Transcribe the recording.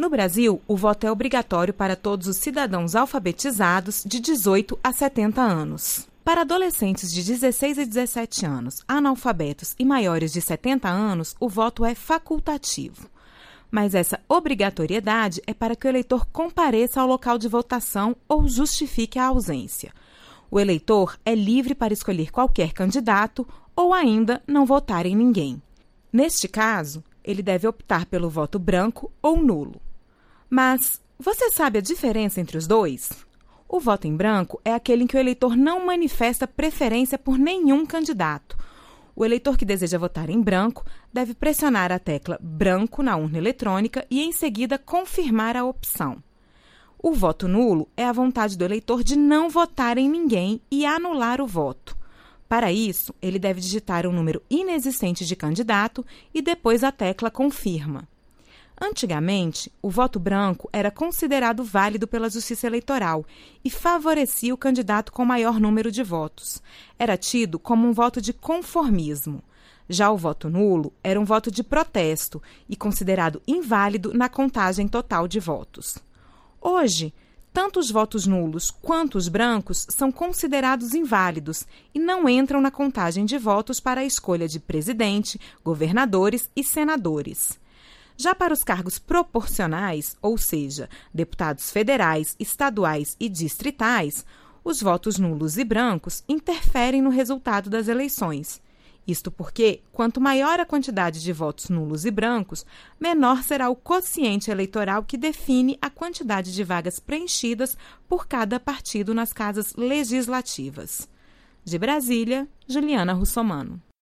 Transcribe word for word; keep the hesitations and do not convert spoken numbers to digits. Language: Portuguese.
No Brasil, o voto é obrigatório para todos os cidadãos alfabetizados de dezoito a setenta anos. Para adolescentes de dezesseis a dezessete anos, analfabetos e maiores de setenta anos, o voto é facultativo. Mas essa obrigatoriedade é para que o eleitor compareça ao local de votação ou justifique a ausência. O eleitor é livre para escolher qualquer candidato ou ainda não votar em ninguém. Neste caso, ele deve optar pelo voto branco ou nulo. Mas você sabe a diferença entre os dois? O voto em branco é aquele em que o eleitor não manifesta preferência por nenhum candidato. O eleitor que deseja votar em branco deve pressionar a tecla branco na urna eletrônica e, em seguida, confirmar a opção. O voto nulo é a vontade do eleitor de não votar em ninguém e anular o voto. Para isso, ele deve digitar um número inexistente de candidato e depois a tecla confirma. Antigamente, o voto branco era considerado válido pela Justiça Eleitoral e favorecia o candidato com maior número de votos. Era tido como um voto de conformismo. Já o voto nulo era um voto de protesto e considerado inválido na contagem total de votos. Hoje, tanto os votos nulos quanto os brancos são considerados inválidos e não entram na contagem de votos para a escolha de presidente, governadores e senadores. Já para os cargos proporcionais, ou seja, deputados federais, estaduais e distritais, os votos nulos e brancos interferem no resultado das eleições. Isto porque, quanto maior a quantidade de votos nulos e brancos, menor será o quociente eleitoral que define a quantidade de vagas preenchidas por cada partido nas casas legislativas. De Brasília, Juliana Russomano.